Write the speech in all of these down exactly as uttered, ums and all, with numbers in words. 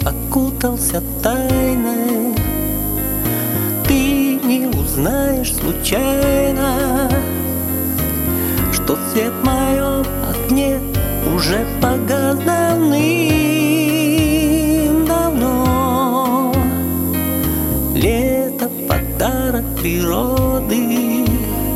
окутался тайной. Ты не узнаешь случайно, что свет в моем окне уже погас давным-давно. Лето — подарок природы,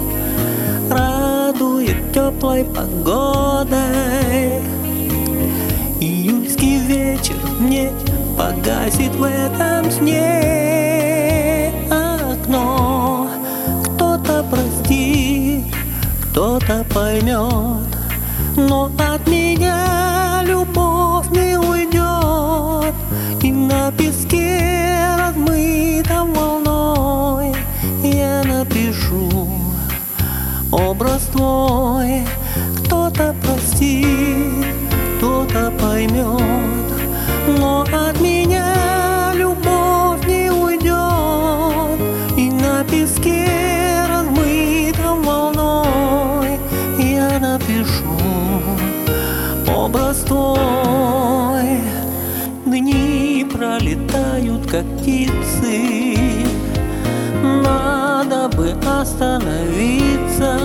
радует теплой погодой. Июльский вечер мне погасит в этом сне окно. Кто-то простит, кто-то поймет, но от меня любовь не уйдет. И на песке, размытом волной, я напишу образ твой. Кто-то простит, кто-то поймет, но от меня любовь не уйдет. И на песке, размытом волной, я напишу образ твой. Дни пролетают, как птицы, надо бы остановиться,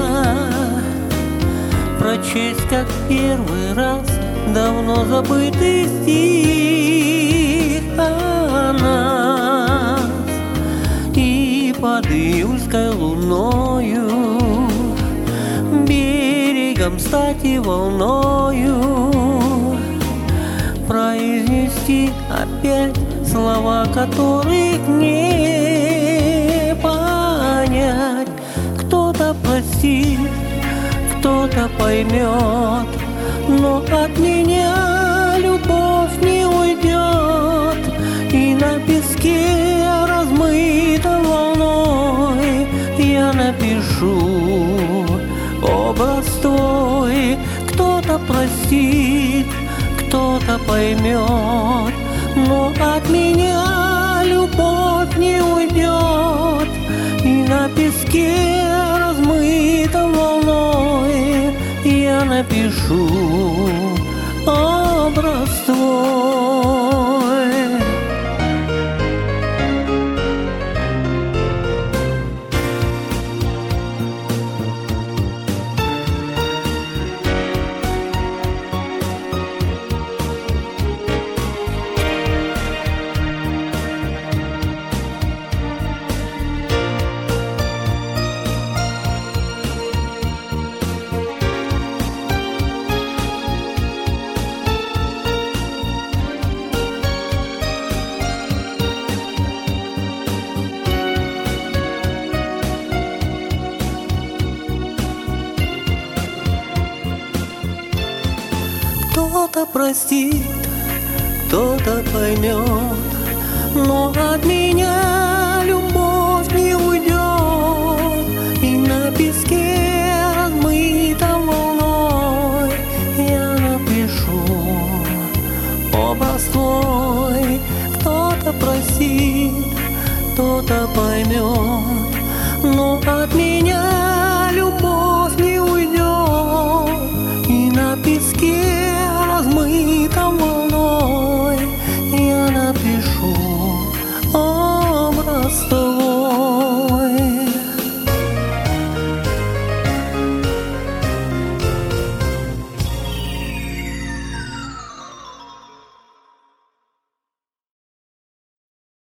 прочесть, как первый раз, давно забытый стих о нас. И под июльской луною берегом стать и волною произнести опять слова, которых не понять. Кто-то простит, кто-то поймет, но от меня любовь не уйдет. И на песке, размытом волной, я напишу образ твой. Кто-то простит, кто-то поймет, но от меня любовь не уйдет. И на песке, размытом волной, я напишу образ твой. Кто-то простит, кто-то поймет, но от меня любовь не уйдет. И на песке, размытом волной, я напишу образ твой. Кто-то простит, кто-то поймет, но от меня любовь